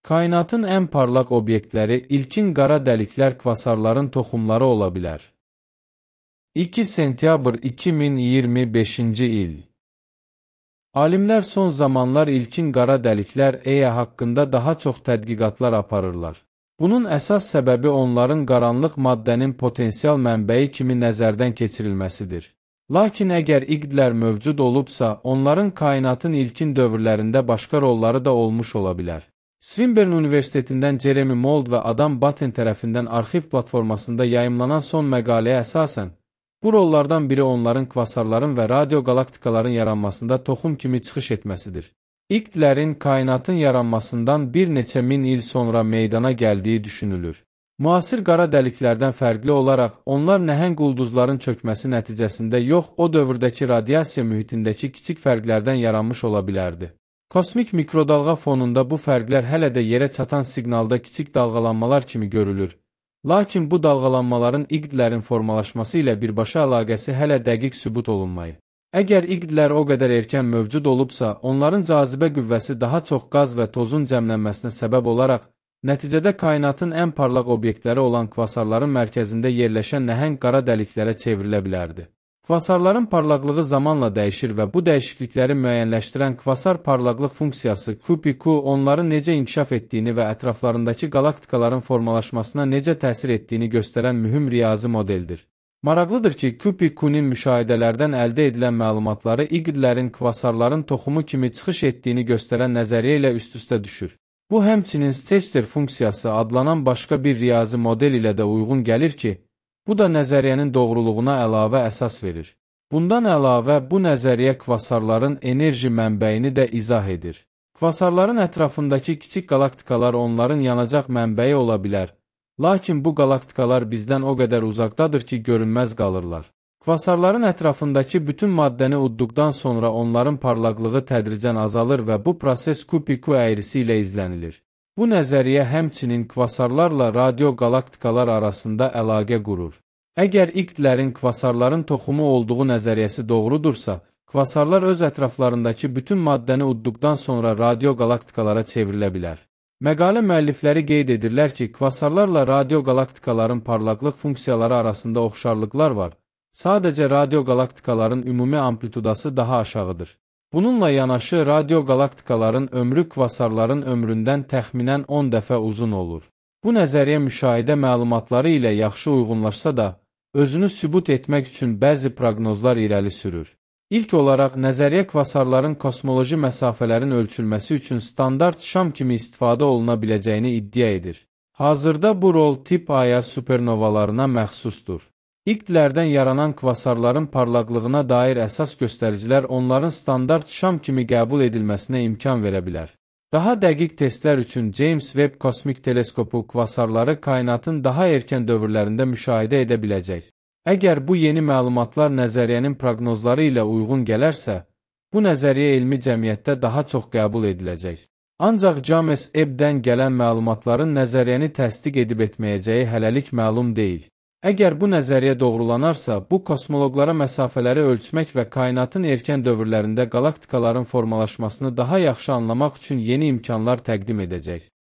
Kainatın ən parlaq obyektləri ilkin qara dəliklər kvasarların toxumları ola bilər. 2 sentyabr 2025-ci il. Alimlər son zamanlar ilkin qara dəliklər EYA haqqında daha çox tədqiqatlar aparırlar. Bunun əsas səbəbi onların qaranlıq maddənin potensial mənbəyi kimi nəzərdən keçirilməsidir. Lakin əgər iqdlər mövcud olubsa, onların kainatın ilkin dövrlərində başqa rolları da olmuş ola bilər. Swinburne Universitetindən Jeremy Mould və Adam Batten tərəfindən arxiv platformasında yayımlanan son məqaləyə əsasən, bu rollardan biri onların kvasarların və radioqalaktikaların yaranmasında toxum kimi çıxış etməsidir. İqdlərin kainatın yaranmasından bir neçə min il sonra meydana gəldiyi düşünülür. Müasir qara dəliklərdən fərqli olaraq, onlar nəhəng ulduzların çökməsi nəticəsində yox, o dövrdəki radiasiya mühitindəki kiçik fərqlərdən yaranmış ola bilərdi. Kosmik mikrodalğa fonunda bu fərqlər hələ də yerə çatan siqnalda kiçik dalğalanmalar kimi görülür. Lakin bu dalğalanmaların iqdlərin formalaşması ilə birbaşa əlaqəsi hələ dəqiq sübut olunmayıb. Əgər iqdlər o qədər erkən mövcud olubsa, onların cazibə qüvvəsi daha çox qaz və tozun cəmlənməsinə səbəb olaraq, nəticədə kainatın ən parlaq obyektləri olan kvasarların mərkəzində yerləşən nəhəng qara dəliklərə çevrilə bilərdi. Kvasarların parlaqlığı zamanla dəyişir və bu dəyişiklikləri müəyyənləşdirən kvasar parlaqlıq funksiyası QPQ onların necə inkişaf etdiyini və ətraflarındakı qalaktikaların formalaşmasına necə təsir etdiyini göstərən mühüm riyazi modeldir. Maraqlıdır ki, QPQ-nin müşahidələrdən əldə edilən məlumatları iqdlərin kvasarların toxumu kimi çıxış etdiyini göstərən nəzəriyyə ilə üst-üstə düşür. Bu, həmçinin Stetser funksiyası adlanan başqa bir riyazi model ilə də uyğun gəlir ki, bu da nəzəriyyənin doğruluğuna əlavə əsas verir. Bundan əlavə, bu nəzəriyyə kvasarların enerji mənbəyini də izah edir. Kvasarların ətrafındakı kiçik qalaktikalar onların yanacaq mənbəyi ola bilər. Lakin bu qalaktikalar bizdən o qədər uzaqdadır ki, görünməz qalırlar. Kvasarların ətrafındakı bütün maddəni udduqdan sonra onların parlaqlığı tədricən azalır və bu proses QPQ əyrisi ilə izlənilir. Bu nəzəriyyə həmçinin kvasarlarla radioqalaktikalar arasında əlaqə qurur. Əgər iqdlərin kvasarların toxumu olduğu nəzəriyyəsi doğrudursa, kvasarlar öz ətraflarındakı bütün maddəni udduqdan sonra radioqalaktikalara çevrilə bilər. Məqalə müəllifləri qeyd edirlər ki, kvasarlarla radioqalaktikaların parlaqlıq funksiyaları arasında oxşarlıqlar var. Sadəcə radioqalaktikaların ümumi amplitudası daha aşağıdır. Bununla yanaşı, radioqalaktikaların ömrü kvasarların ömründən təxminən 10 dəfə uzun olur. Bu nəzəriyyə müşahidə məlumatları ilə yaxşı uyğunlaşsa da, özünü sübut etmək üçün bəzi proqnozlar irəli sürür. İlk olaraq, nəzəriyyə kvasarların kosmoloji məsafələrin ölçülməsi üçün standart şam kimi istifadə oluna biləcəyini iddia edir. Hazırda bu rol tip A'ya supernovalarına məxsusdur. İqdlərdən yaranan kvasarların parlaqlığına dair əsas göstəricilər onların standart şam kimi qəbul edilməsinə imkan verə bilər. Daha dəqiq testlər üçün James Webb Kosmik Teleskopu kvasarları kainatın daha erkən dövrlərində müşahidə edə biləcək. Əgər bu yeni məlumatlar nəzəriyyənin proqnozları ilə uyğun gələrsə, bu nəzəriyyə elmi cəmiyyətdə daha çox qəbul ediləcək. Ancaq James Webb'dən gələn məlumatların nəzəriyyəni təsdiq edib etməyəcəyi hələlik məlum deyil. Əgər bu nəzəriyyə doğrulanarsa, bu kosmoloqlara məsafələri ölçmək və kainatın erkən dövrlərində qalaktikaların formalaşmasını daha yaxşı anlamaq üçün yeni imkanlar təqdim edəcək.